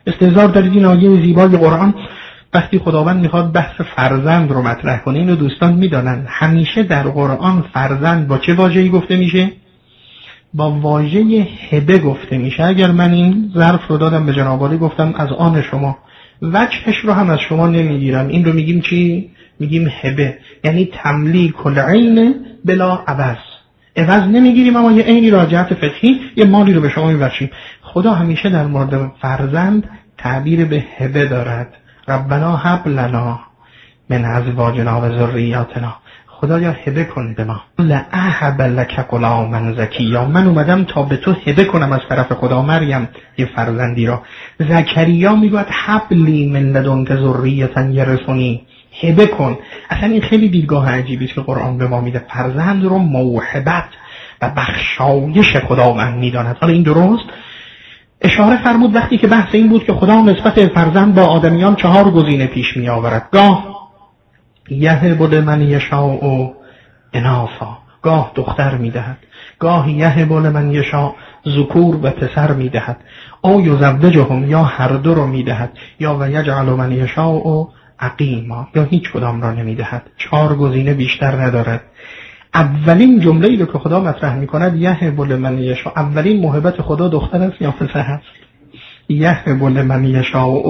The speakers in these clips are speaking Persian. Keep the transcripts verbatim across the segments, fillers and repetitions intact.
استهزار دارید این آیه زیبای قرآن وقتی خداوند میخواد بحث فرزند رو مطرح کنه. اینو دوستان میدانن همیشه در قرآن فرزند با چه واژه‌ای گفته میشه؟ با واژه هبه گفته میشه. اگر من این ظرف رو دادم به جناب عالی گفتم از آن شما، وجهش رو هم از شما نمیگیرم، این رو میگیم چی؟ میگیم هبه، یعنی تملیک العین بلا عوض. عوض نمیگیریم اما یه عینی را جهت فقهی یه مالی رو به شما میبخشیم. خدا همیشه در مورد فرزند تعبیر به هبه دارد. ربنا هب لنا من ازواجنا و ذریاتنا، خدایا هبه کن به ما. لأهب لک غلاما زکیا، من اومدم تا به تو هبه کنم از طرف خدا مریم یه فرزندی را. زکریا میگوید حبلی من لدنک ذریة یرثنی، هبه کن. اصلا این خیلی دیدگاه عجیبی است که قرآن به ما میده، فرزند رو موهبت و بخشایش خداوند میداند. حالا این درست اشاره فرمود وقتی که بحث این بود که خدا نسبت فرزند با آدمیان چهار گزینه پیش می آورد. گاه یهب لمن یشاء اناثا، گاه دختر میدهد، گاه یهب لمن یشاء ذکور و پسر میدهد، او یزوجهم یا هر دو رو میدهد، یا و یجعل من یشاء عقیما، یا هیچ کدام را نمیدهد. چهار گزینه بیشتر ندارد. اولین جمله‌ای رو که خدا مطرح می‌کند یهب لمن یشاء، اولین موهبت خدا دختر است یا پسر است؟ یهب لمن یشاء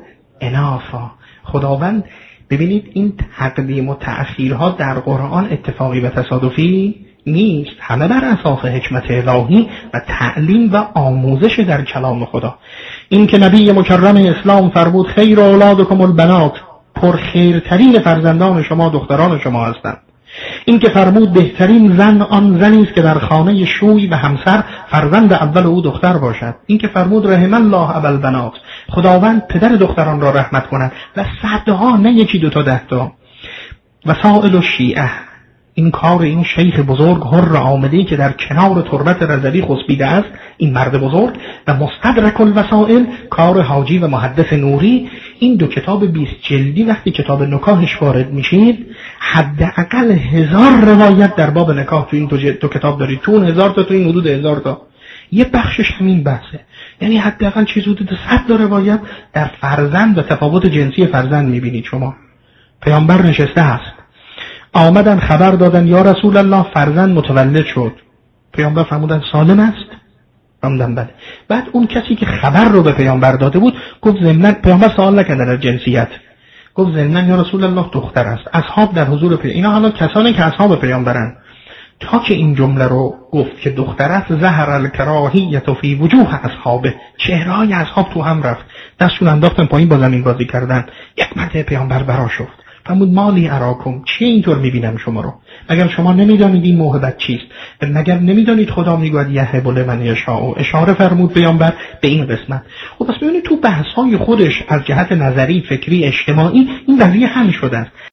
اناثا. خداوند ببینید این تقدیم و تأخیرها در قرآن اتفاقی و تصادفی نیست، همه بر اساس حکمت الهی و تعلیم و آموزش در کلام خدا. این که نبی مکرم اسلام فرمود خیر اولادکم البنات، پر خیرترین فرزندان شما دختران شما هستند. این که فرمود بهترین زن آن زنی است که در خانه شوی و همسر فرزند اول او دختر باشد. این که فرمود رحم الله ابا البنات، خداوند پدر دختران را رحمت کند. و صدها، نه یکی دو تا ده تا. و سائل الشیعه، این کار این شیخ بزرگ حر آمدی که در کنار تربت رضوی خسبیده است، این مرد بزرگ، و مستدرک الوسائل کار حاجی و محدث نوری. این دو کتاب بیست جلدی وقتی کتاب نکاحش وارد میشید حداقل هزار روایت در باب نکاح تو این دو, دو کتاب دارید، تو اون هزار تا، تو این حدود هزار تا. یه بخشش همین بحثه، یعنی حداقل چیز حدود صد تا روایت در فرزند و تفاوت جنسی فرزند میبینید شما. پیامبر نشسته هست، آمدن خبر دادن یا رسول الله فرزند متولد شد. پیامبر فرمودن سالم است؟ فرمودن بله. بعد اون کسی که خبر رو به پیامبر داده بود گفت ضمن، پیامبر سوال نکردن از جنسیت، گفت ضمن یا رسول الله دختر است. اصحاب در حضور پیامبر، اینا حالا کسانی که اصحاب پیامبرن، تا که این جمله رو گفت که دختر است ظهر الکراهیة فی وجوه اصحابه، چهره‌های اصحاب تو هم رفت، دستشون انداختن پایین با زمین بازی کردن. یک مرتبه پیامبر برا شفت، فرمود مالی اراکم، چی اینطور میبینم شما رو؟ مگر شما نمیدانید این موهبت چیست؟ مگر نمیدانید خدا میگوید یهب لمن یشاء؟ اشاره فرمود پیامبر به این قسمت. خب پس ببینید تو بحث‌های خودش از جهت نظری، فکری، اجتماعی این قضیه حل شده است.